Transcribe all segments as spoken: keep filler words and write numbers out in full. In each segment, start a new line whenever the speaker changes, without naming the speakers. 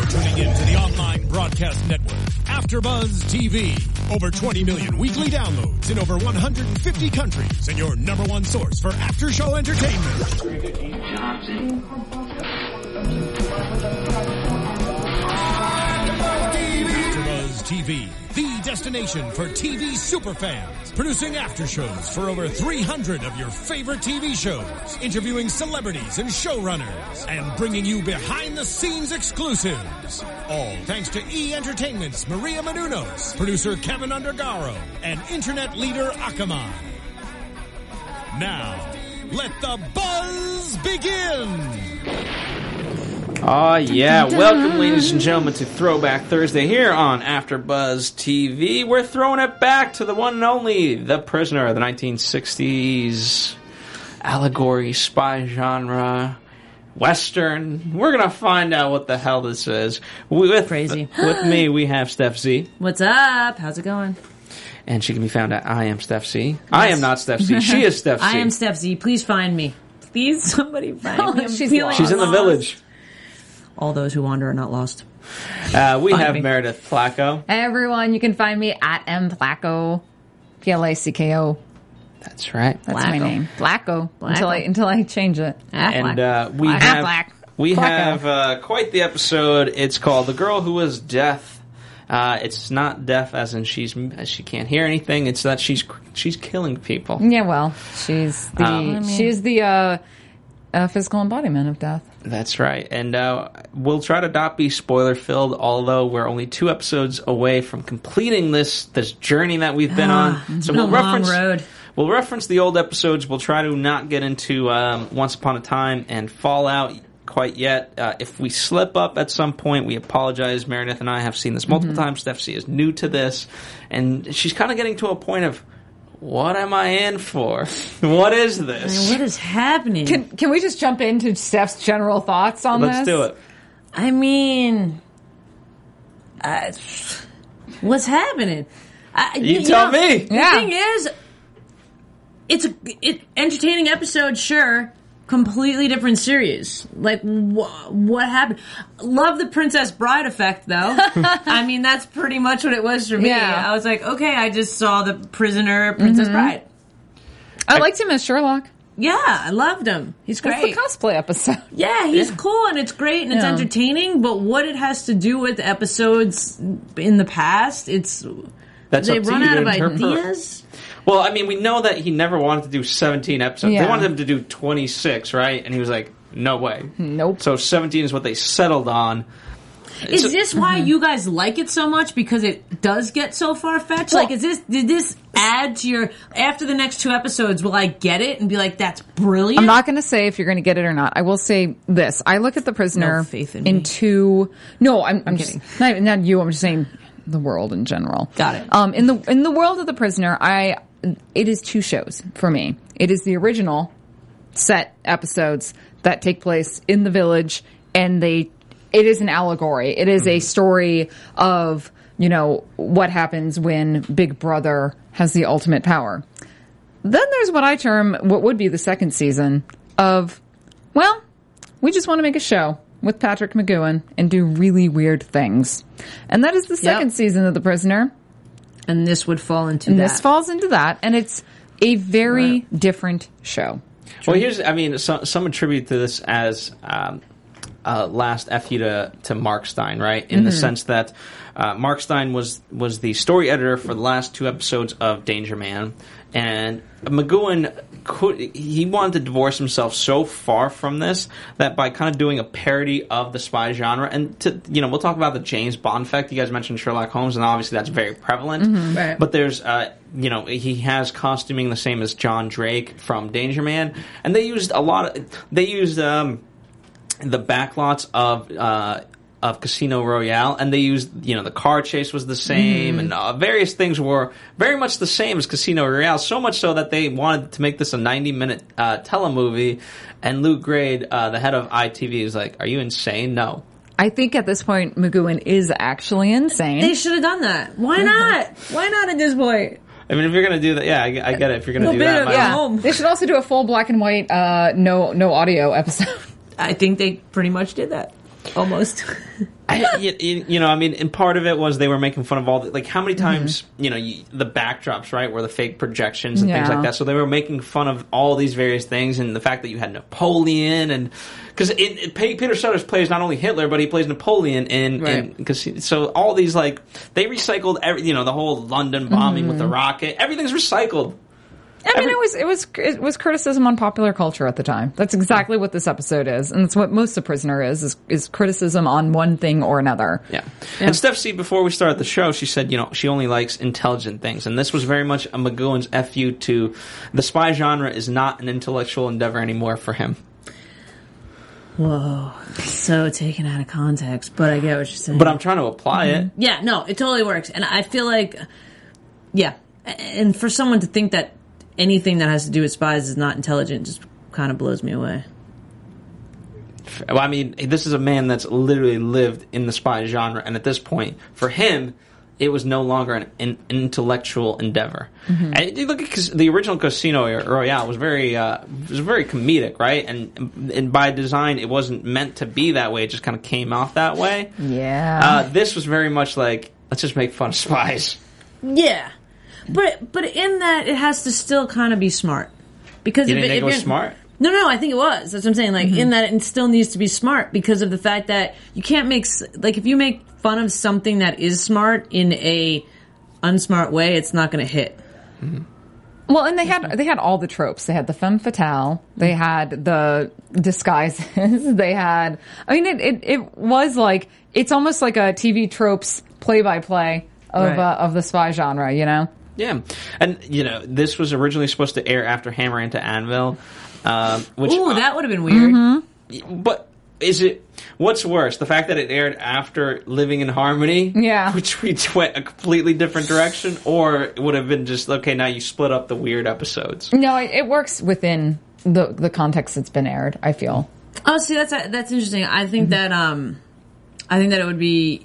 tuning in to the online broadcast network, AfterBuzz T V. Over twenty million weekly downloads in over one hundred fifty countries, and your number one source for after-show entertainment. AfterBuzz T V, the destination for T V superfans, producing aftershows for over three hundred of your favorite T V shows, interviewing celebrities and showrunners, and bringing you behind-the-scenes exclusives. All thanks to E! Entertainment's Maria Menounos, producer Kevin Undergaro, and internet leader Akamai. Now, let the buzz begin!
Oh yeah, welcome ladies and gentlemen to Throwback Thursday here on AfterBuzz T V. We're throwing it back to the one and only The Prisoner, the nineteen sixties allegory, spy genre, Western. We're going to find out what the hell this is. With,
Crazy.
With me, we have Steph Z.
What's up? How's it going?
And she can be found at I am Steph Z. Yes. I am not Steph Z. She is Steph Z.
I am Steph Z. Please find me. Please, somebody find
Oh,
me. I'm
she's
feeling
She's in the
lost.
village.
All those who wander are not lost.
Uh, we
Find
have
me.
Meredith Flacco.
Hey everyone, you can find me at M Flacco, P L A C K O.
That's right.
That's my
Flacco.
name, Flacco.
Flacco.
Until I until I change it.
Ah,
And
black.
uh, we
Black.
have
Black.
we
Flacco.
have uh, quite the episode. It's called "The Girl Who Was Deaf." Uh, it's not deaf as in she's she can't hear anything. It's that she's she's killing people.
Yeah, well, she's the
Um, I
mean-
she's the uh, uh, physical embodiment of death.
That's right. And uh, we'll try to not be spoiler filled, although we're only two episodes away from completing this this journey that we've been
Ah,
on.
it's
So
been
we'll
a long
reference
road.
we'll reference the old episodes. We'll try to not get into um, Once Upon a Time and Fallout quite yet. Uh, if we slip up at some point, we apologize. Meredith and I have seen this multiple
Mm-hmm.
times. Steph C is new to this, and she's kind of getting to a point of, what am I in for? What is this?
What is happening?
Can can we just jump into Steph's general thoughts on
Let's
this?
do it.
I mean, uh, what's happening? I,
You tell
know,
me.
The
Yeah.
thing is, it's a it, entertaining episode, sure. Completely different series. Like, wh- what happened? Love the Princess Bride effect, though. I mean, that's pretty much what it was for me.
Yeah.
I was like, okay, I just saw the Prisoner, Princess Bride.
I liked him as Sherlock.
Yeah, I loved him. He's
That's
great.
the cosplay episode.
Yeah, he's cool and it's great and it's
Yeah.
entertaining, but what it has to do with episodes in the past, it's
That's
they
up to
run
you
out
to
of
interpret.
ideas.
Well, I mean, we know that he never wanted to do seventeen episodes.
Yeah.
They wanted him to do twenty-six, right? And he was like, no way.
Nope.
So seventeen is what they settled on.
Is
So-
this why you guys like it so much? Because it does get so far fetched?
Well-
Like, is this, did this add to your, after the next two episodes, will I get it and be like, that's brilliant?
I'm not going to say if you're going to get it or not. I will say this: I look at the Prisoner
No faith in me.
two. No, I'm, I'm,
kidding.
just, not, not you. I'm just saying the world in general.
Got it.
Um, in the in the world of the Prisoner, I it is two shows for me. It is the original set episodes that take place in the village, and they. It is an allegory. It is a story of, you know, what happens when Big Brother has the ultimate power. Then there's what I term what would be the second season of, well, we just want to make a show with Patrick McGoohan and do really weird things. And that is the second
Yep.
season of The Prisoner.
And this would fall into
And
that.
this falls into that. And it's a very
Right.
different show.
Well, here's, I mean, so, some attribute to this as um, uh, last F you to, to Mark Stein, right? In the sense that uh, Mark Stein was, was the story editor for the last two episodes of Danger Man. And McGoohan could, he wanted to divorce himself so far from this that by kind of doing a parody of the spy genre, and to, you know, we'll talk about the James Bond effect. You guys mentioned Sherlock Holmes, and obviously that's very prevalent.
Right.
But there's, uh, you know, he has costuming the same as John Drake from Danger Man, and they used a lot of, they used um, the backlots of. Uh, of Casino Royale, and they used, you know, the car chase was the same,
Mm-hmm.
and uh, various things were very much the same as Casino Royale, so much so that they wanted to make this a ninety-minute uh, telemovie, and Luke Grade, uh, the head of I T V, was like, are you insane? No.
I think at this point, McGoohan is actually insane.
They should have done that. Why not? Why not at this point?
I mean, if you're going to do that, yeah, I, I get it. If you're going to
Well,
do
bit
that,
of-
might-
yeah.
yeah.
home.
They should also do a full black and white, uh, no, no audio episode.
I think they pretty much did that. Almost.
I, you, you know, I mean, and part of it was they were making fun of all the, like, how many times, mm-hmm. you know, you, the backdrops, right, were the fake projections and
yeah.
things like that. So they were making fun of all these various things, and the fact that you had Napoleon, and because Peter Sellers plays not only Hitler, but he plays Napoleon in, right. in so all these, like, they recycled every, you know, the whole London bombing mm-hmm. with the rocket. Everything's recycled.
I mean, Every- it was it was it was criticism on popular culture at the time. That's exactly what this episode is, and that's what most of Prisoner is: is, is criticism on one thing or another.
Yeah. yeah. And Steph C, before we started the show, she said, you know, she only likes intelligent things, and this was very much a McGowan's F U to the spy genre is not an intellectual endeavor anymore for him.
Whoa, so taken out of context, but I get what you're saying.
But I'm trying to apply
mm-hmm.
it.
Yeah, no, it totally works, and I feel like, yeah, and for someone to think that anything that has to do with spies is not intelligent just kind of blows me away.
Well, I mean, this is a man that's literally lived in the spy genre, and at this point, for him, it was no longer an, an intellectual endeavor. Mm-hmm. And you look at the original Casino Royale was very, uh, was very comedic, right? And and by design, it wasn't meant to be that way. It just kind of came off that way.
Yeah.
Uh, this was very much like, let's just make fun of spies.
Yeah. But but in that, it has to still kind of be smart. Because
you
if
didn't
it,
think
if
it was smart?
No, no, I think it was. That's what I'm saying. Like, mm-hmm. in that, it still needs to be smart because of the fact that you can't make... Like, if you make fun of something that is smart in a unsmart way, it's not going to hit.
Mm-hmm.
Well, and they had they had all the tropes. They had the femme fatale. They had the disguises. They had... I mean, it, it, it was like... It's almost like a T V tropes play-by-play of
right.
uh, of the spy genre, you know?
Yeah. And, you know, this was originally supposed to air after Hammer into Anvil. Um, which,
Ooh, that would have been weird.
Mm-hmm. But is it... What's worse? The fact that it aired after Living in Harmony?
Yeah.
Which we went a completely different direction? Or it would have been just, okay, now you split up the weird episodes?
No, it, it works within the the context it's been aired, I feel.
Oh, see, that's that's interesting. I think mm-hmm. that... um, I think that it would be...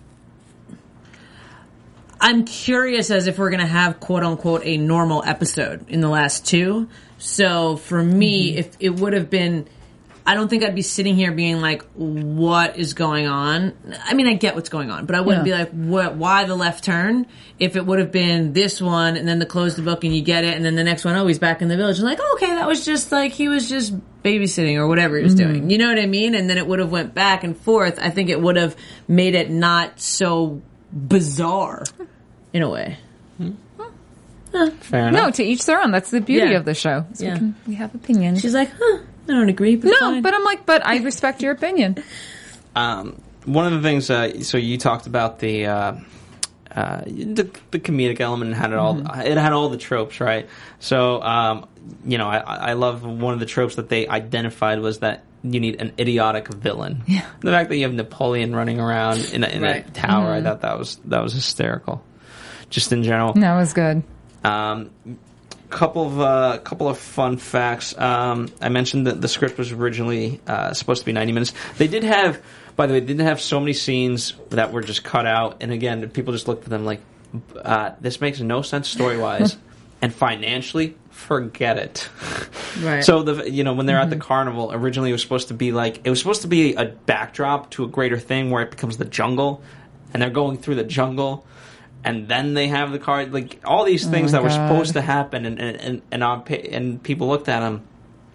I'm curious as if we're going to have, quote-unquote, a normal episode in the last two. So, for me, mm-hmm. if it would have been... I don't think I'd be sitting here being like, what is going on? I mean, I get what's going on, but I wouldn't yeah. be like, what? Why the left turn? If it would have been this one, and then the close the book and you get it, and then the next one, oh, he's back in the village. And like, oh, okay, that was just like, he was just babysitting or whatever he was mm-hmm. doing. You know what I mean? And then it would have went back and forth. I think it would have made it not so bizarre, in a way.
Mm-hmm. Huh. Fair enough.
No, to each their own. That's the beauty
yeah.
of the show. So
yeah.
we, can, we have opinions.
She's like, huh, I don't agree, but
No,
fine.
but I'm like, but I respect your opinion.
Um, one of the things, uh, so you talked about the, uh, uh, the the comedic element and had it all. Mm-hmm. It had all the tropes, right? So, um, you know, I, I love one of the tropes that they identified was that you need an idiotic villain.
Yeah.
The fact that you have Napoleon running around in a, in right. a tower, mm-hmm. I thought that was that was hysterical. Just in general,
that was good.
Um, couple of uh, couple of fun facts. Um, I mentioned that the script was originally uh, supposed to be ninety minutes. They did have, by the way, they did have so many scenes that were just cut out. And again, people just looked at them like, uh, this makes no sense story wise, and financially, forget it.
Right.
So the you know when they're
mm-hmm.
at the carnival, originally it was supposed to be like it was supposed to be a backdrop to a greater thing where it becomes the jungle, and they're going through the jungle. And then they have the card, like all these things
oh
that were
God.
supposed to happen, and and and and, on, and people looked at them,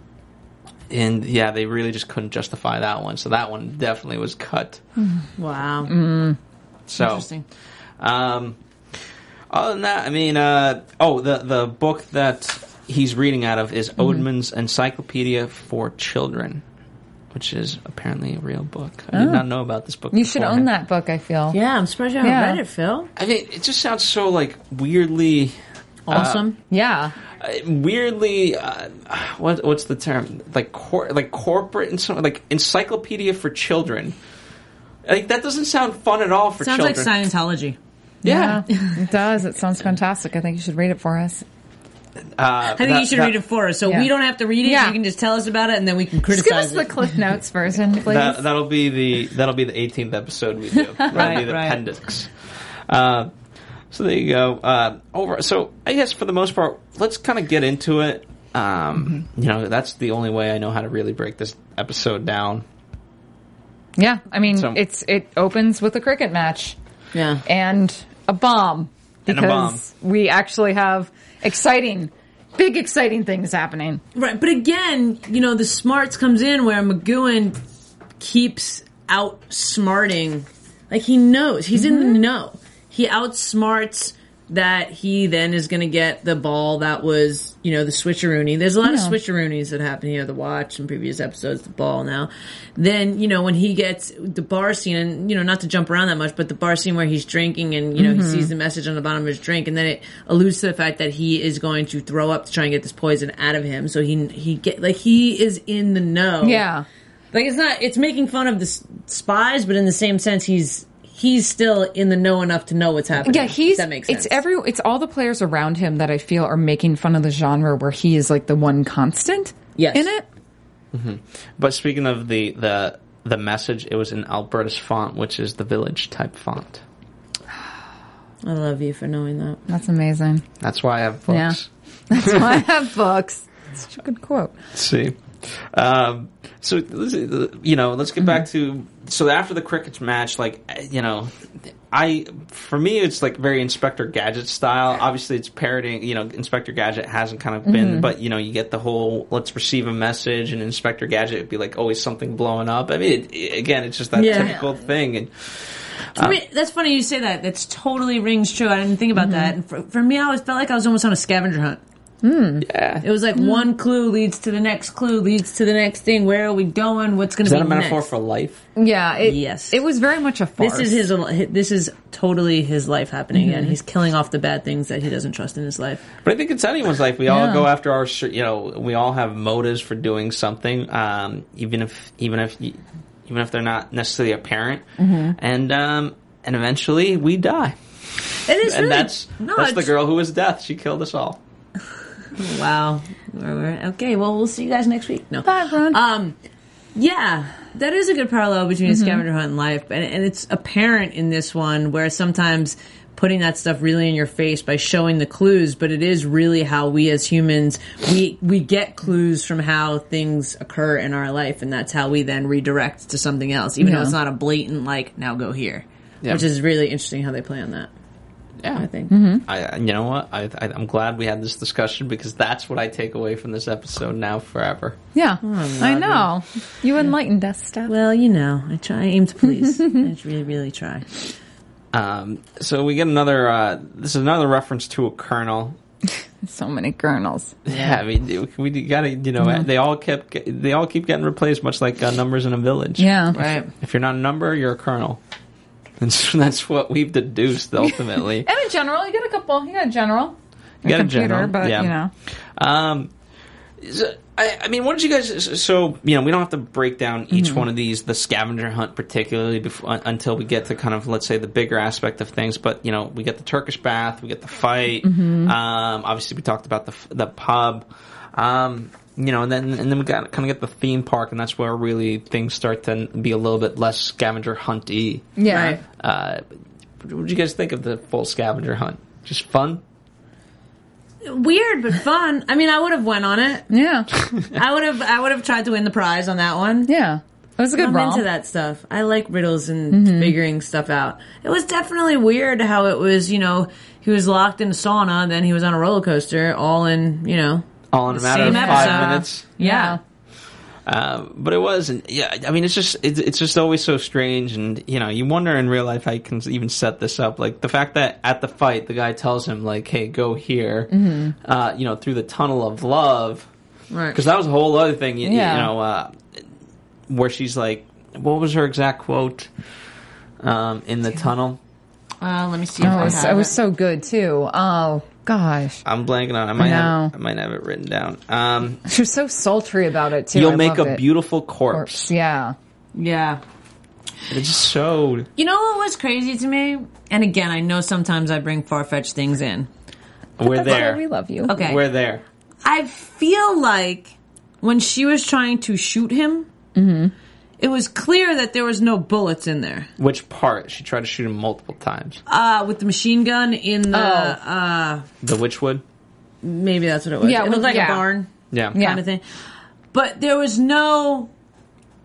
and yeah, they really just couldn't justify that one. So that one definitely was cut.
Wow.
Mm.
So,
interesting.
Um, other than that, I mean, uh, oh, the the book that he's reading out of is mm-hmm. Oldman's Encyclopedia for Children, which is apparently a real book. I
oh.
did not know about this book.
You should
beforehand.
own that book, I feel.
Yeah, I'm surprised you haven't
Yeah.
read it, Phil.
I mean, it just sounds so like weirdly
Awesome.
Uh,
Yeah.
uh, weirdly, uh, what what's the term? Like cor- like corporate and something like encyclopedia for children. Like that doesn't sound fun at all for
Sounds
children.
like Scientology.
Yeah,
it does. It sounds fantastic. I think you should read it for us.
Uh,
I think
that,
you should
that,
read it for us, so
Yeah.
we don't have to read it.
Yeah.
You can just tell us about it, and then we can
Just
criticize
give us
it.
the Cliff Notes version, please.
That, that'll be the that'll be the eighteenth episode we do. That'll
Right,
be the
right.
appendix. Uh, so there you go. Uh, over. So I guess for the most part, let's kind of get into it. Um,
Mm-hmm.
You know, that's the only way I know how to really break this episode down.
Yeah, I mean,
So-
it's it opens with a cricket match
Yeah.
and a bomb
And a
because we actually have exciting, big exciting things happening.
Right, but again, you know, the smarts comes in where McGowan keeps outsmarting. Like, he knows. He's in the know. He outsmarts that he then is going to get the ball that was, you know, the switcheroony. There's a lot of
Yeah.
switcheroonies that happen here. The watch in previous episodes, the ball now. Then, you know, when he gets the bar scene, and, you know, not to jump around that much, but the bar scene where he's drinking and, you know, he sees the message on the bottom of his drink, and then it alludes to the fact that he is going to throw up to try and get this poison out of him. So he, he get, like, he is in the know.
Yeah.
Like, it's not, it's making fun of the s- spies, but in the same sense, he's, he's still in the know enough to know what's happening.
Yeah, he's.
If that makes sense.
It's every. It's all the players around him that I feel are making fun of the genre where he is like the one constant.
Yes.
In it.
But speaking of the, the the message, it was in Alberta's font, which is the Village type font.
I love you for knowing that.
That's amazing.
That's why I have books.
Yeah. That's why I have books. It's such a good quote.
Let's see. Um, so, let's- you know, let's get back to, so after the cricket match, like, you know, I, for me, it's like very Inspector Gadget style. Obviously, it's parroting, you know, Inspector Gadget hasn't kind of been, but, you know, you get the whole, let's receive a message, and Inspector Gadget would be like always something blowing up. I mean, it, it- again, it's just that
Yeah.
typical thing. And
For me, that's funny you say that. That's totally rings true. I didn't think about that. And for, for me, I always felt like I was almost on a scavenger hunt.
yeah.
It was like one clue leads to the next clue, leads to the next thing. Where are we going? What's going
Is
to be
that a metaphor
next?
for life?
Yeah. It,
Yes.
It was very much a farce.
This is his. This is totally his life happening, and he's killing off the bad things that he doesn't trust in his life.
But I think it's anyone's life. We all
Yeah.
go after our, sh- you know, we all have motives for doing something, um, even if, even if, you, even if they're not necessarily apparent, and um, and eventually we die.
It is
And
really
that's
no,
that's the
it's-
girl who was death. She killed us all.
Wow. We're- we're- Okay. Well, we'll see you guys next week. No.
Bye, Ron.
Um, yeah, that is a good parallel between a scavenger hunt and life, and, and it's apparent in this one where sometimes putting that stuff really in your face by showing the clues, but it is really how we as humans we we get clues from how things occur in our life, and that's how we then redirect to something else, even though
Yeah.
it's not a blatant like now go here,
Yeah.
which is really interesting how they play on that.
Yeah,
I think.
I, you know what? I, I, I'm glad we had this discussion because that's what I take away from this episode now forever.
yeah. I know. You enlightened us, Steph.
Well, you know, I try, I aim to please. I really, really try.
Um, so we get another. Uh, this is another reference to a colonel.
So many kernels.
Yeah, I mean, we gotta, you know, they all kept, get- they all keep getting replaced, much like uh, numbers in a village.
Yeah.
Right.
If you're not a number, you're a colonel. And so that's what we've deduced ultimately.
And in general, you got a couple. You got a general.
You got a
computer,
general,
but
yeah.
you know.
Um, so, I, I mean, what did you guys? So you know, we don't have to break down each
Mm-hmm.
one of these, the scavenger hunt particularly, before, until we get to kind of, let's say, the bigger aspect of things. But you know, we get the Turkish bath, we get the fight.
Mm-hmm.
Um, obviously, we talked about the the pub. Um, you know, and then and then we got kind of get the theme park, and that's where really things start to be a little bit less scavenger hunty.
Yeah.
Right.
Uh, what did you guys think of the full scavenger hunt? Just fun?
Weird but fun. I mean, I would have went on it.
Yeah.
I would have. I would have tried to win the prize on that one.
Yeah. It was a good
I'm
romp.
into that stuff. I like riddles and figuring stuff out. It was definitely weird how it was. You know, he was locked in a sauna, then he was on a roller coaster, all in. You know,
All in a
the
matter of
same
five
episode.
minutes.
Yeah.
Uh, but it wasn't. Yeah, I mean, it's just it's, it's just always so strange, and you know, you wonder in real life how you can even set this up. Like the fact that at the fight, the guy tells him like, "Hey, go here,"
Mm-hmm.
uh, you know, through the tunnel of love,
Right.
because that was a whole other thing. You,
Yeah.
you know, uh, where she's like, what was her exact quote um, in the tunnel?
Uh, let me see. If
Oh,
I
it was,
have
it was
it.
so good too. Oh gosh,
I'm blanking on. I might
know.
have. I might have it written down. Um,
she was so sultry about it too.
you'll
I
make
loved
a
it.
beautiful corpse.
corpse. Yeah.
Yeah.
It just showed.
You know what was crazy to me? And again, I know sometimes I bring far-fetched things in.
We're
That's why
there.
we love you.
Okay.
We're there.
I feel like when she was trying to shoot him, it was clear that there was no bullets in there.
Which part? She tried to shoot him multiple times.
Uh, with the machine gun in the,
Oh.
uh,
The Witchwood?
maybe that's what it was.
Yeah,
it looked
with-
like
yeah.
a barn
Yeah.
Yeah.
kind of thing. But there was no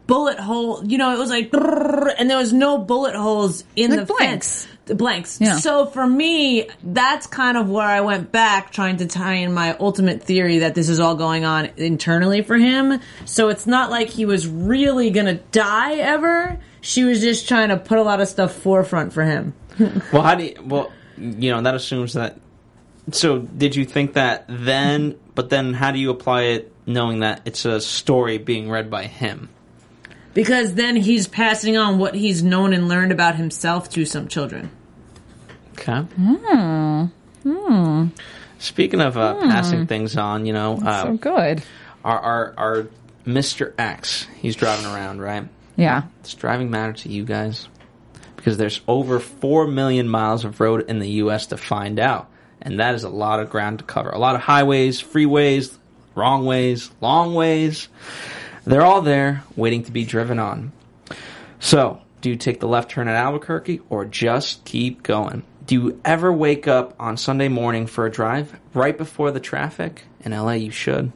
bullet hole. You know, it was like, and there was no bullet holes in
Like
the
blanks.
fence. The blanks.
Yeah.
So for me, that's kind of where I went back trying to tie in my ultimate theory that this is all going on internally for him. So it's not like he was really going to die ever. She was just trying to put a lot of stuff forefront for him.
Well, how do you, well, you know, that assumes that, so did you think that then, but then how do you apply it knowing that it's a story being read by him?
Because then he's passing on what he's known and learned about himself to some children.
Okay.
Hmm. Hmm.
Speaking of uh,
Hmm.
passing things on, you know, uh,
So good.
our, our, our Mister X, he's driving around, right?
Yeah.
Does driving matter to you guys? Because there's over four million miles of road in the U S to find out. And that is a lot of ground to cover. A lot of highways, freeways, wrong ways, long ways. They're all there, waiting to be driven on. So, do you take the left turn at Albuquerque, or just keep going? Do you ever wake up on Sunday morning for a drive right before the traffic? In L A, you should.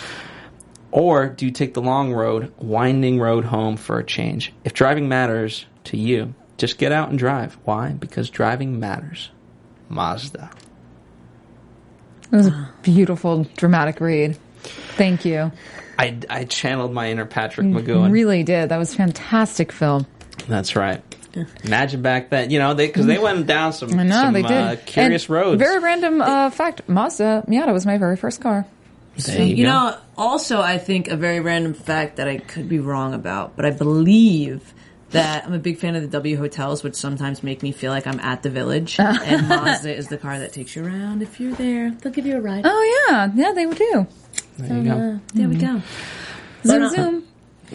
Or do you take the long road, winding road home for a change? If driving matters to you, just get out and drive. Why? Because driving matters. Mazda.
It was a beautiful, dramatic read. Thank you.
I, I channeled my inner Patrick
You
McGowan.
really did. That was a fantastic film.
That's right. Imagine back then, you know, they because they went down some,
I know,
some
they did.
Uh, curious
And
roads.
Very random uh, fact. Mazda Miata was my very first car.
There
you
you go.
know, also, I think a very random fact that I could be wrong about, but I believe that I'm a big fan of the W hotels, which sometimes make me feel like I'm at the Village. And Mazda is the car that takes you around. If you're there, they'll give you a ride.
Oh, yeah. Yeah, they would do.
There you go.
Uh, there we go.
Zoom,
But, uh,
zoom.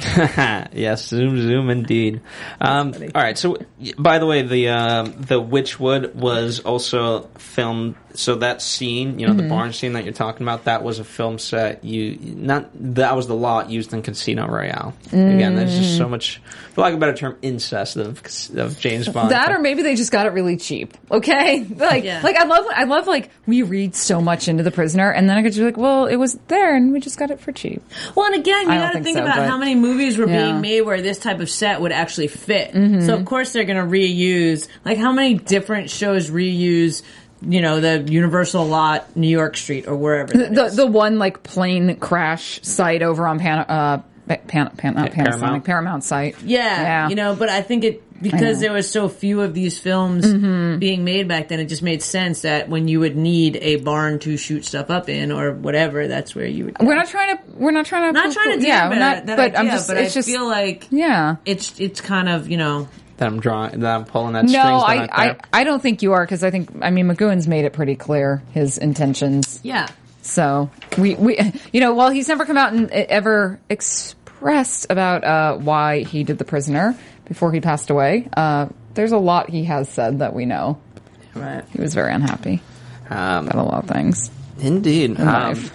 Yes, zoom, zoom, indeed. Um, all right. So, y- by the way, the uh, the Witchwood was also filmed. So that scene, you know,
Mm-hmm.
the barn scene that you're talking about, that was a film set. You not that was the lot used in Casino Royale. Again, there's just so much, for lack of a better term, incest of of James Bond.
That or maybe they just got it really cheap. Okay, like
Yeah.
like I love I love like we read so much into The Prisoner, and then I could just be like, well, it was there, and we just got it for cheap.
Well, and again, you
I don't
got to
think
think
so,
about
but-
how many movies were
Yeah.
being made where this type of set would actually fit.
Mm-hmm.
So, of course, they're going to reuse. Like, how many different shows reuse, you know, the Universal lot, New York Street, or wherever that
The
is.
the one like plane crash site over on Pan uh Pan, Pan not
Pa-
Panasonic
Paramount.
Paramount site.
Yeah,
Yeah.
you know, but I think it because there was so few of these films
Mm-hmm.
being made back then, it just made sense that when you would need a barn to shoot stuff up in or whatever, that's where you would. Go.
We're not trying to. We're not trying to.
not trying to
yeah,
damn
we're
that,
not.
that
but
idea,
I'm just.
but
it's
I
just.
feel like
Yeah.
it's it's kind of you know.
that I'm drawing, that I'm pulling that
No,
strings.
I,
that
I,
there.
I don't think you are because I think I mean McGowan's made it pretty clear his intentions.
Yeah.
So we we you know while he's never come out and ever expressed about uh, why he did The Prisoner before he passed away, uh, there's a lot he has said that we know.
Right.
He was very unhappy
Um,
about a lot of things.
Indeed.
in
Um,
life.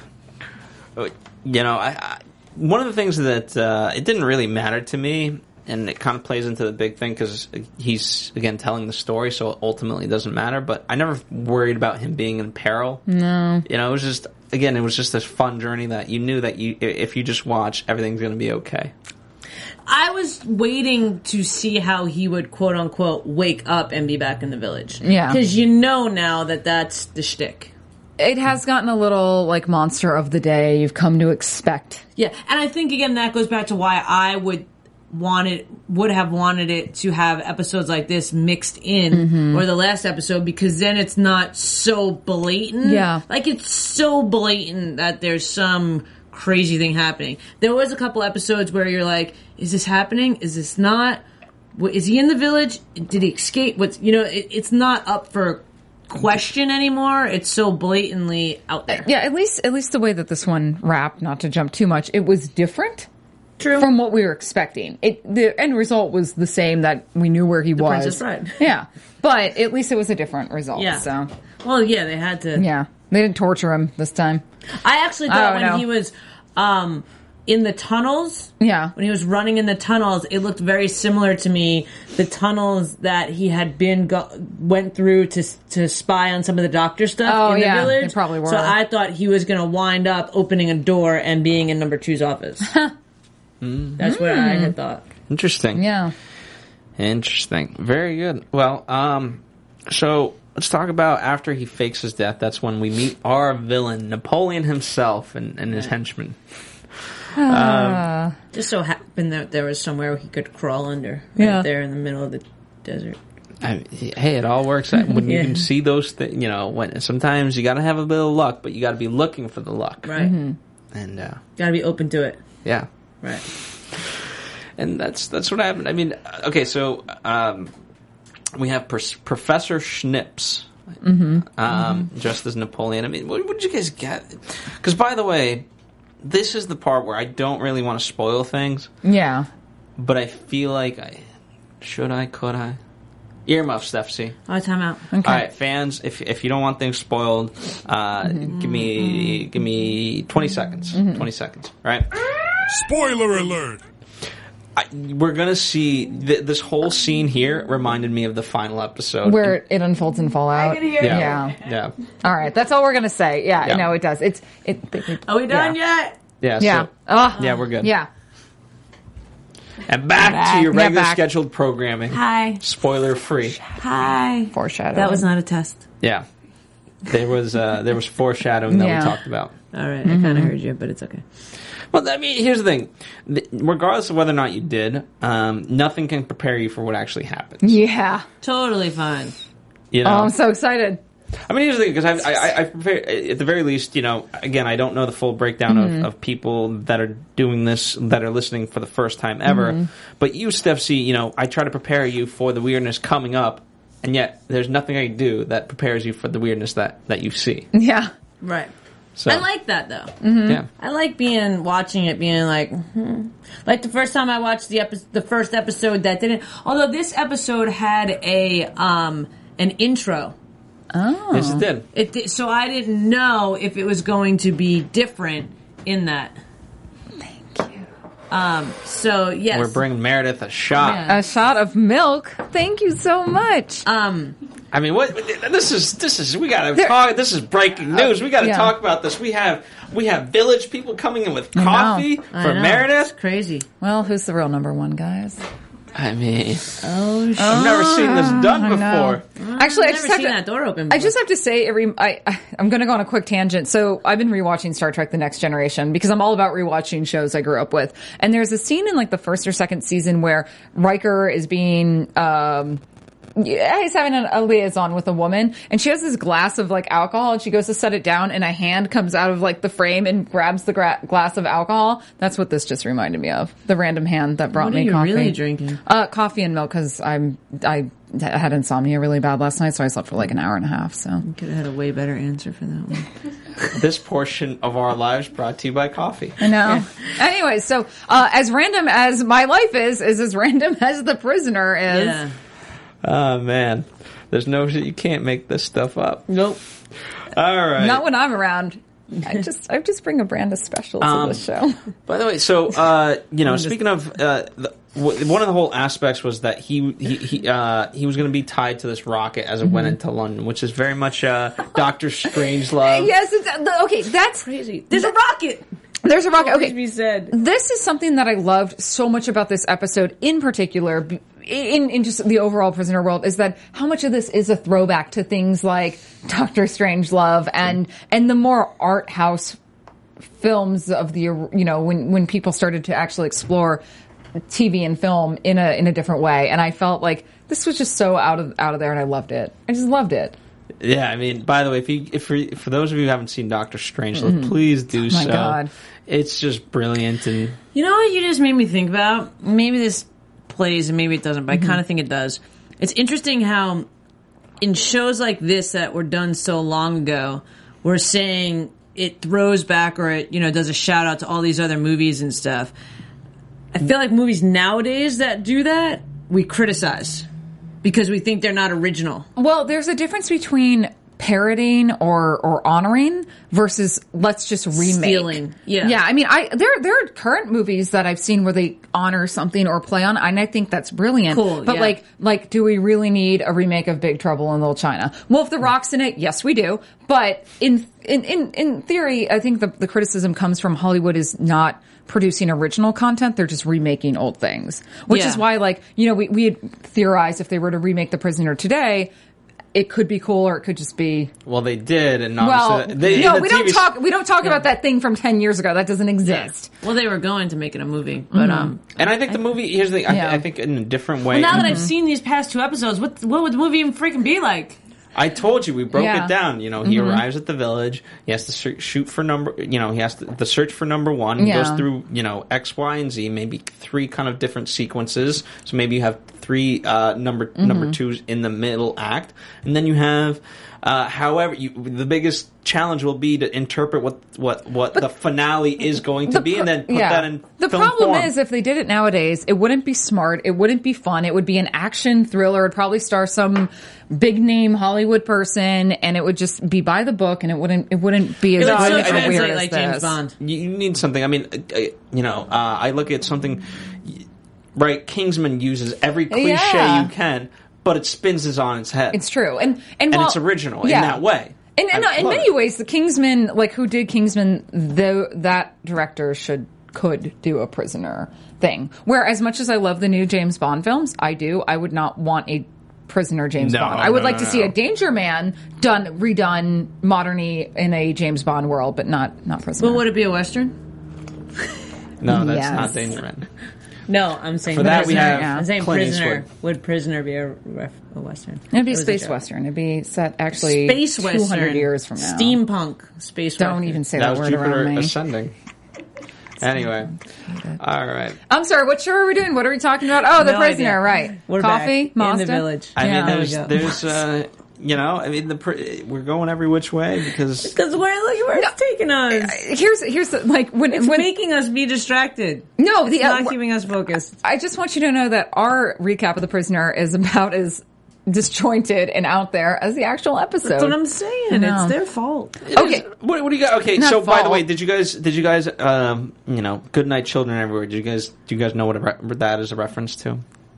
you know, I, I one of the things that uh, it didn't really matter to me, and it kind of plays into the big thing because he's again telling the story, so it ultimately doesn't matter. But I never worried about him being in peril. No, you know, it was just again, it was just this fun journey that you knew that you if you just watch, everything's going to be okay.
I was waiting to see how he would quote unquote wake up and be back in the Village.
Yeah.
Because you know now that that's the shtick.
It has gotten a little like monster of the day you've come to expect.
Yeah. And I think again that goes back to why I would wanted would have wanted it to have episodes like this mixed in
Mm-hmm.
or the last episode because then it's not so blatant.
Yeah.
Like it's so blatant that there's some crazy thing happening. There was a couple episodes where you're like, is this happening? Is this not? What, is he in the Village? Did he escape? What's, you know, it, it's not up for question anymore. It's so blatantly out there.
Yeah, at least at least the way that this one wrapped, not to jump too much, it was different.
True.
From what we were expecting. It the end result was the same, that we knew where he was.
Princess Bride.
Yeah. But at least it was a different result.
Yeah.
So
Well, yeah, they had to.
yeah. They didn't torture him this time.
I actually
I
thought
don't
when
know.
he was um, in the tunnels,
Yeah.
when he was running in the tunnels, it looked very similar to me. The tunnels that he had been go- went through to to spy on some of the doctor stuff
Oh,
in the
yeah,
Village.
they probably were.
So I thought he was going to wind up opening a door and being in number two's office.
Mm.
That's what I had thought.
Interesting.
Yeah.
Interesting. Very good. Well, um, so let's talk about after he fakes his death. That's when we meet our villain, Napoleon himself, and, and his henchmen.
Uh,
Um,
Just so happened that there was somewhere he could crawl under, right
Yeah.
there in the middle of the desert.
I, hey, it all works out when you
Yeah.
can see those things. You know, when sometimes you got to have a bit of luck, but you got to be looking for the luck.
Right.
And uh,
Got to be open to it.
yeah,
Right.
and that's that's what happened. I mean, okay, so um, we have Pers- Professor Schnips, mm-hmm. Um, mm-hmm. dressed as Napoleon. I mean, what, what did you guys get? Because by the way, this is the part where I don't really want to spoil things,
yeah.
but I feel like I should I could I earmuff, Steph C.
Oh, time out.
Okay.
All right, fans. If if you don't want things spoiled, uh,
Mm-hmm.
give me give me twenty seconds.
Mm-hmm.
Twenty seconds. Right.
Spoiler alert!
I, we're gonna see th- this whole scene here reminded me of the final episode
Where it unfolds in Fallout.
hear
Yeah.
Yeah.
Yeah.
All right. That's all we're going to say. Yeah,
Yeah.
No, it does. It's it. it
Are we done
yeah.
yet?
Yeah.
Yeah.
So,
Oh,
yeah, we're good.
Yeah.
And back,
Back.
to your
Yeah,
regular
back.
scheduled programming.
Hi.
Spoiler free.
Hi.
Foreshadowing.
That was not a test.
Yeah. There was uh, there was foreshadowing that
Yeah.
we talked about.
All right. I kind of heard you, but it's okay.
Well, I mean, here's the thing. Th- Regardless of whether or not you did, um, nothing can prepare you for what actually happens.
Yeah.
Totally fine.
You know?
Oh, I'm so excited.
I mean, here's the thing, because I, I, I prepare, at the very least, you know, again, I don't know the full breakdown
Mm-hmm.
of, of people that are doing this, that are listening for the first time ever.
Mm-hmm.
But you, Steph C, you know, I try to prepare you for the weirdness coming up, and yet there's nothing I can do that prepares you for the weirdness that, that you see.
Yeah.
Right.
So,
I like that though.
yeah.
I like being watching it, being like, hmm. like the first time I watched the epi- the first episode that didn't. Although this episode had a um an intro,
Oh.
Yes, it did.
it did, so I didn't know if it was going to be different in that.
Thank you.
Um. So yes,
We're bringing Meredith a shot.
Yeah.
A shot of milk. Thank you so much.
um.
I mean, what? This is this is we gotta
There-
talk. This is breaking news. We gotta
yeah.
talk about this. We have we have village people coming in with
know.
coffee
I
for
know,
Meredith.
it's crazy.
Well, who's the real number one, guys?
I mean,
Oh, shit.
I've never seen this done
I know.
before.
Actually, I
I've
just
never
have
seen
to,
that door open.
I
before.
just have to say, it re- I, I, I'm going to go on a quick tangent. So I've been rewatching Star Trek: The Next Generation because I'm all about rewatching shows I grew up with. And there's a scene in like the first or second season where Riker is being, um, yeah, he's having a, a liaison with a woman, and she has this glass of like alcohol, and she goes to set it down, and a hand comes out of like the frame and grabs the gra- glass of alcohol. That's what this just reminded me of. The random hand that brought
What are
me
you
coffee.
really drinking?
Uh, coffee and milk because I'm I had insomnia really bad last night, so I slept for like an hour and a half. So
Could have had a way better answer for that one.
This portion of our lives brought to you by coffee.
I know. Anyway, so uh, as random as my life is, is as random as the prisoner is.
Yeah.
Oh man, there's no you can't make this stuff up.
Nope.
All right.
Not when I'm around. I just I just bring a brand of special to
Um,
this show.
By the way, so uh, you know, speaking of uh, the, w- one of the whole aspects was that he he he, uh, he was going to be tied to this rocket as it went into London, which is very much uh, Doctor Strangelove.
Yes, it's, the, okay, that's
Crazy. There's a rocket.
there's a rocket.
Always
Okay,
be said.
this is something that I loved so much about this episode in particular, b- in, in just the overall prisoner world, is that how much of this is a throwback to things like Doctor Strangelove and, and the more art house films of the, you know, when, when people started to actually explore T V and film in a, in a different way. And I felt like this was just so out of, out of there, and I loved it. I just loved it.
Yeah, I mean, by the way, if you, if for, for those of you who haven't seen Doctor Strangelove, please do
my
so.
God.
It's just brilliant, and
You know what you just made me think about? Maybe this plays and maybe it doesn't, but I kind of think it does. It's interesting how in shows like this that were done so long ago, we're saying it throws back or it, you know, does a shout out to all these other movies and stuff. I feel like movies nowadays that do that, we criticize because we think they're not original.
Well, there's a difference between parroting or or honoring versus let's just remake.
Stealing. Yeah.
Yeah. I mean, I there there are current movies that I've seen where they honor something or play on, and I think that's brilliant.
Cool,
but
yeah.
like like do we really need a remake of Big Trouble in Little China? Well, if The Rock's in it, yes, we do. But in in in, in theory, I think the the criticism comes from Hollywood is not producing original content. They're just remaking old things, which
Yeah.
is why, like, you know, we, we had theorized if they were to remake The Prisoner today, it could be cool or it could just be.
Well, they did, and
Well,
obviously they,
no,
the
we
T V
don't talk. We don't talk about that thing from ten years ago. That doesn't exist.
Well, they were going to make it a movie, but um.
And I think the movie. Here's the thing. I,
Yeah.
I think in a different way.
Well, now that I've seen these past two episodes, what what would the movie even freaking be like?
I told you we broke
Yeah.
it down. You know, he arrives at the village. He has to ser- shoot for number. You know, he has to the search for number one. He
Yeah.
goes through you know X, Y, and Z. Maybe three kind of different sequences. So maybe you have three uh, number number twos in the middle act, and then you have. Uh, however, you, the biggest challenge will be to interpret what what, what the finale is going to
The
be,
pro-
and then put
yeah.
that in.
The
film
problem
form.
is if they did it nowadays, it wouldn't be smart. It wouldn't be fun. It would be an action thriller. It'd probably star some big name Hollywood person, and it would just be by the book, and it wouldn't it wouldn't be as
It would
good
still
or weird
translate
as
like
this.
James Bond.
You, you need something. I mean, uh, uh, you know, uh, I look at something. Right, Kingsman uses every cliche
Yeah.
you can, but it spins it on its head.
It's true, and and,
and
while-
it's original
yeah.
in that way.
And, and
I
in
love
many
it.
ways, the Kingsman, like who did Kingsman, though that director should could do a prisoner thing. Where as much as I love the new James Bond films, I do, I would not want a prisoner James
No,
Bond. I would
no,
like
no,
to
no.
see a Danger Man done redone moderny in a James Bond world, but not not prisoner.
But would it be a western?
No, that's
Yes.
not Danger Man.
No, I'm saying
For that, we
prisoner.
have
yeah.
I'm saying
Clint
prisoner.
Eastwood.
Would prisoner be a, ref, a western?
It'd be a
It was
space
joke.
western. It'd be set actually
Space
two
western.
hundred years from now.
Steampunk space.
Don't
western.
even say
That
that,
was
word
Jupiter
around me.
Ascending. Anyway, all right.
I'm sorry. What show are we doing? What are we talking about? Oh, the
No
prisoner.
idea.
Right.
We're
Coffee.
back in the
Mazda?
village.
I
Yeah.
mean,
There we
there's,
go.
there's, uh, you know, I mean, the pr- we're going every which way because
Because where look where it's taking us.
Here's here's the, like when
It's
when
making us be distracted.
no the
It's not
uh,
keeping us focused.
I just want you to know that our recap of The Prisoner is about as disjointed and out there as the actual episode.
That's what I'm saying.
No.
It's their fault.
Okay.
What, what do you got? Okay,
Not
so by the
fault.
way, did you guys did you guys um, you know, Good Night Children Everywhere? Did you guys do you guys know what a re- that is a reference to?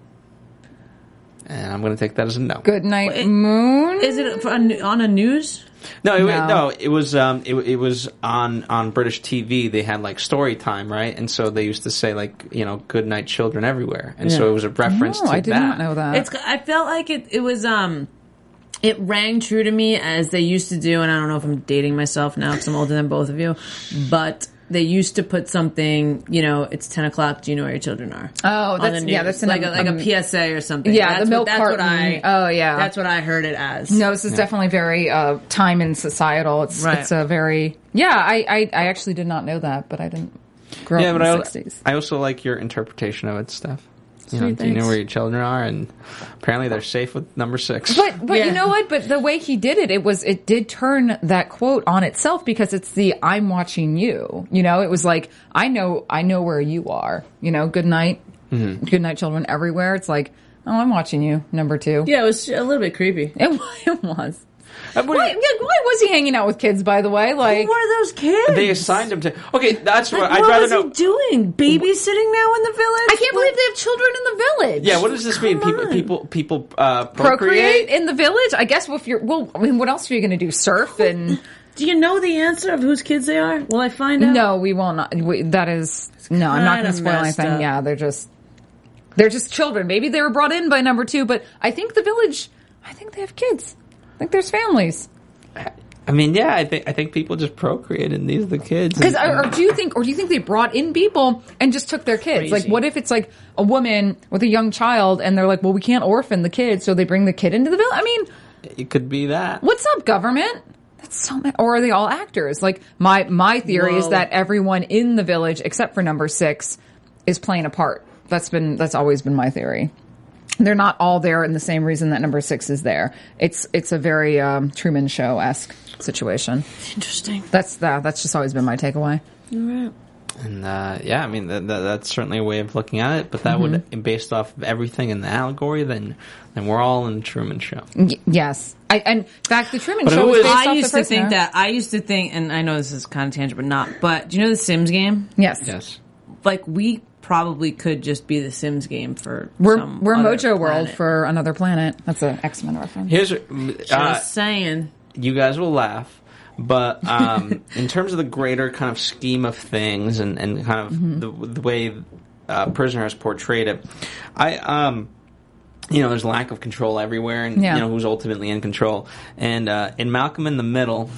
And I'm going to take that as a no.
Good night,
Wait,
moon.
Is it for, on a news?
No, it,
No.
no, it was um, it, it was on on British T V. They had like story time, right? And so they used to say like you know, "Good night, children everywhere," and so
Yeah.
it was a reference
No,
to
I did
that.
not know that.
It's. I felt like it. It was. Um. It rang true to me as they used to do, and I don't know if I'm dating myself now because I'm older than both of you, but they used to put something. You know, it's ten o'clock. Do you know where your children are?
Oh,
On
that's-
the
yeah,
news.
that's an-
like a, like
um,
a P S A or something.
yeah,
that's
the milk
what, that's
carton.
What I,
Oh, yeah.
that's what I heard it as.
No, this is definitely very uh, time and societal. It's
Right.
it's a very yeah. I, I I actually did not know that, but I didn't grow
Yeah,
up
but
in
I,
the sixties.
I also like your interpretation of it, Steph. You know,
Sweet,
do you know
thanks.
where your children are? And apparently they're safe with number six.
But but
Yeah.
you know what? But the way he did it, it was it did turn that quote on itself because it's the I'm watching you. You know, it was like I know I know where you are. You know, good night,
Mm-hmm.
good night, children everywhere. It's like oh, I'm watching you. Number two.
Yeah, it was a little bit creepy.
It, wa- it was.
Uh, what do
Why,
you-
yeah, why was he hanging out with kids? By the way, like
Who are those kids?
they assigned him to. Okay, that's
Like,
what
what
I'd rather
was
know.
he doing? Babysitting now in the village?
I can't believe they have children in the village.
Yeah, what does this mean?
Come
People,
on.
people, people uh,
procreate
procreate.
in the village? I guess if you're well, I mean, what else are you going to do? Surf and
Do you know the answer of whose kids they are? Will I find out?
no, we will not. We, that is no. I'm not going
Kinda
to spoil
messed
anything.
up.
Yeah, they're just they're just children. Maybe they were brought in by number two, but I think the village. I think they have kids. I think there's families.
I mean, yeah, I think I think people just procreate, and these are the kids.
Because,
and-
or do you think, or do you think they brought in people and just took their kids?
Crazy.
Like, what if it's like a woman with a young child, and they're like, well, we can't orphan the kid, so they bring the kid into the village? I mean,
it could be that.
what's up, government? That's so many. Or are they all actors? Like my my theory is
Whoa.
that everyone in the village, except for number six, is playing a part. That's been that's always been my theory. They're not all there in the same reason that number six is there. It's it's a very um, Truman Show esque situation.
Interesting.
That's that. That's just always been my takeaway.
And uh, yeah, I mean that, that, that's certainly a way of looking at it. But that
Mm-hmm.
would, based off of everything in the allegory, then and we're all in the Truman Show.
Y- yes. I, and in fact, the Truman
But
Show
who
was
is-
based
I
off
used
the
to think
Prisoner.
that. I used to think, and I know this is kind of tangent, but not. But do you know the Sims game?
Yes.
Yes.
Like we probably could just be the Sims game for.
We're
some
we're
other
Mojo World
planet.
for another planet. That's an X-Men reference.
Here's
Just
uh,
saying.
you guys will laugh, but um, in terms of the greater kind of scheme of things and, and kind of
Mm-hmm.
the, the way uh, Prisoner has portrayed it, I um, you know, there's lack of control everywhere, and
Yeah.
you know who's ultimately in control. And uh, in Malcolm in the Middle,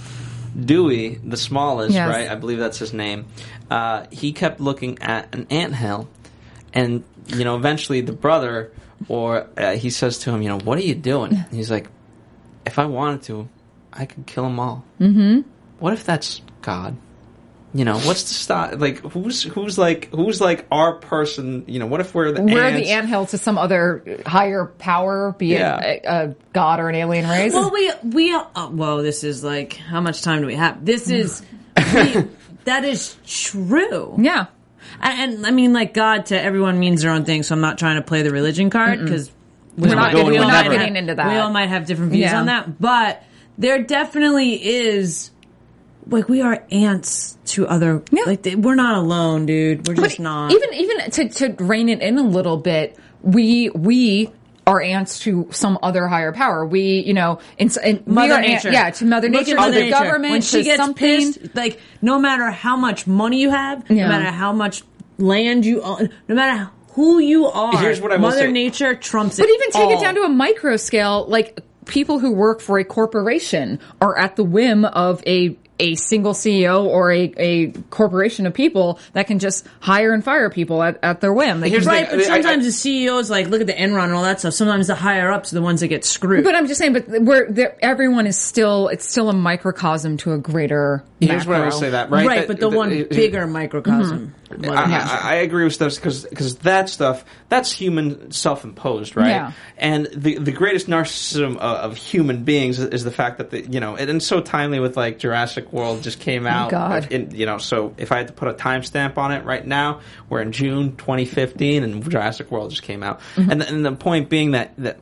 Dewey, the smallest,
Yes.
right? I believe that's his name. Uh, he kept looking at an anthill, and you know, eventually the brother, or uh, he says to him, you know, what are you doing? And he's like, if I wanted to, I could kill them all. Mm-hmm. What if that's God? You know, what's the stop? Like, who's who's like who's like our person? You know, what if we're the
We're
ants?
the anthill to some other higher power, be
Yeah.
it a, a god or an alien race.
Well, we we uh, whoa. This is like how much time do we have? This is we, that is true.
yeah.
And, and I mean, like God to everyone means their own thing. So I'm not trying to play the religion card because
We're not,
going
we're
with
not
that.
getting into that.
We all might have different views
Yeah.
on that, but there definitely is. Like we are ants to other.
Yeah.
Like they, we're not alone, dude. We're just
But
not.
even even to, to rein it in a little bit, we we are ants to some other higher power. We, you know, in, in we
Mother
are ant-
Nature.
yeah, to Mother
Look
Nature,
at
to
Mother
the
Nature.
government,
When she
to
gets
something.
pissed, like no matter how much money you have,
Yeah.
no matter how much land you own, no matter who you are,
Here's what I will
Mother
say.
Nature trumps
But
it.
even take
all.
it down to a micro scale, like people who work for a corporation are at the whim of a a single C E O or a, a corporation of people that can just hire and fire people at, at their whim. They
Here's
can,
the
Right,
thing,
but
I- I-
sometimes the C E Os like look at the Enron and all that stuff. Sometimes the higher ups are the ones that get screwed.
but I'm just saying, but we're there, everyone is still it's still a microcosm to a greater.
Here's what I
macro.
will say that right,
right,
That-
but the
that-
one
it-
bigger microcosm. Mother
I,
Nature.
I, I agree with stuff because because that stuff that's human self-imposed, right?
Yeah.
And the the greatest narcissism of, of human beings is, is the fact that the, you know and, and so timely with like Jurassic World just came out.
God.
In, you know, so if I had to put a timestamp on it right now, we're in June twenty fifteen, and Jurassic World just came out.
Mm-hmm.
And, the, and the point being that that.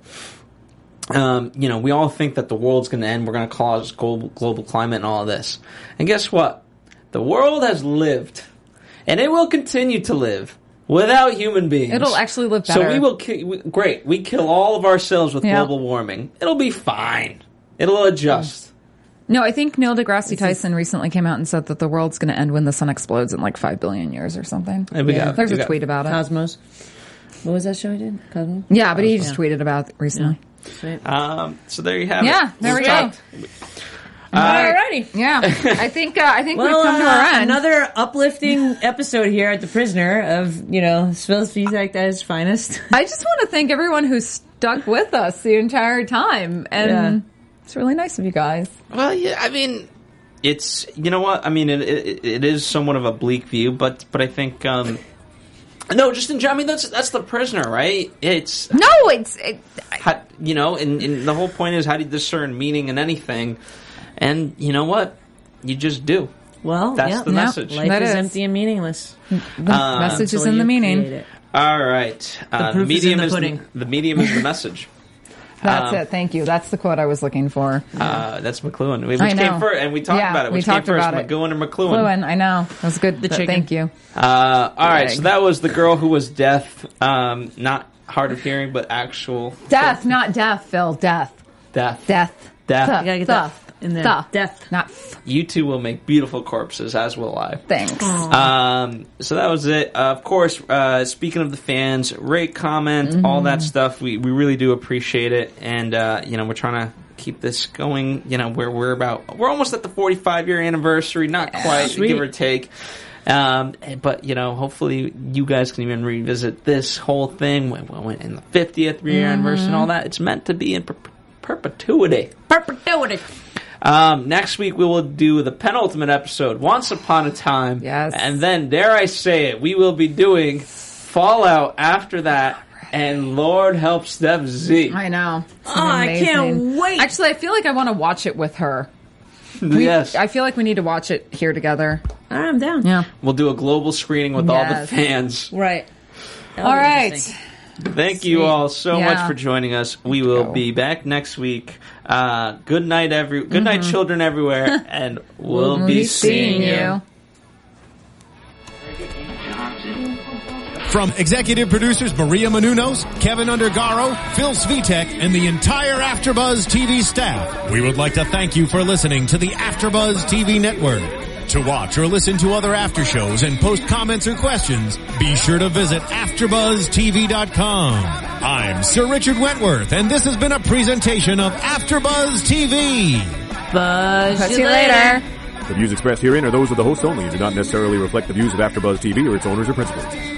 Um, you know, we all think that the world's going to end. We're going to cause global, global climate and all of this. And guess what? The world has lived, and it will continue to live without human beings.
It'll actually live
So
better.
we will. Ki- we, great. We kill all of ourselves with
Yeah.
global warming. It'll be fine. It'll adjust.
No, I think Neil deGrasse Tyson recently came out and said that the world's going to end when the sun explodes in like five billion years or something.
And we
Yeah.
got,
There's
we
a
got-
tweet about it.
Cosmos. What was that show I did? Cosmos.
Yeah, but he just
Yeah.
tweeted about it recently.
Sweet.
Um, so there you have it.
Yeah, there we go.
talked-
Alrighty.
Yeah, I think uh, I think
Well,
we've come to
uh,
our end.
another uplifting episode here at the Prisoner of you know Spills Feedback at its finest.
I just want to thank everyone who stuck with us the entire time, and
Yeah.
it's really nice of you guys.
Well, yeah, I mean, it's you know what I mean. It, it, it is somewhat of a bleak view, but but I think um, no, just in general. I mean, that's that's the Prisoner, right? It's
No, it's it,
how, you know, and, and the whole point is how do you discern meaning in anything? And you know what? You just do.
Well,
That's
yeah,
the
Yeah.
message.
life
That
is
is.
empty and meaningless.
the
Um,
message is
Until
in the
you
meaning.
create it.
All right. Uh,
proof is
medium
in the
is
pudding.
the, the medium is the message.
That's
Um,
it. Thank you. That's the quote I was looking for.
Uh, that's McLuhan. Which
I know.
came first, and we talked
Yeah,
about it.
we
Which came
talked
first,
about it.
McGowan or McLuhan?
Fluent, I know. That was good.
The
Th-
chicken.
Thank you.
Uh, all right,
Egg.
so that was the girl who was deaf, um, not hard of hearing, but actual
Death, not death, Phil. Death.
deaf.
Death.
Death.
Th-
You gotta get
th-
that in there.
th-
Death.
Not f-
You two will make beautiful corpses, as will I.
thanks.
Um, so that was it. Uh, of course, uh, speaking of the fans, rate, comment, all that stuff. We, we really do appreciate it. And, uh, you know, we're trying to keep this going, you know, where we're about, we're almost at the forty-five year anniversary, not quite,
Sweet.
give or take. Um, but, you know, hopefully you guys can even revisit this whole thing when, when in the fiftieth year anniversary and all that. It's meant to be in per- perpetuity.
Perpetuity.
Um, next week we will do the penultimate episode, Once Upon a Time.
Yes.
And then, dare I say it, we will be doing Fallout after that, and Lord help Steph Z.
I know. It's
Oh, I can't
amazing.
wait.
Actually, I feel like I want to watch it with her. We-
yes.
I feel like we need to watch it here together.
All right, I'm down.
Yeah.
We'll do a global screening with all the
Yes.
fans.
Right.
All right.
Thank you all so
Yeah.
much for joining us. We will
go.
be back next week. Uh, good night, every good night, children everywhere, and we'll,
We'll
be
be
seeing you.
you.
From executive producers Maria Menounos, Kevin Undergaro, Phil Svitek, and the entire AfterBuzz T V staff, we would like to thank you for listening to the AfterBuzz T V network. To watch or listen to other after shows and post comments or questions, be sure to visit after buzz T V dot com. I'm Sir Richard Wentworth, and this has been a presentation of AfterBuzz T V.
Buzz
Talk to you later.
The views expressed herein are those of the hosts only and do not necessarily reflect the views of AfterBuzz T V or its owners or principals.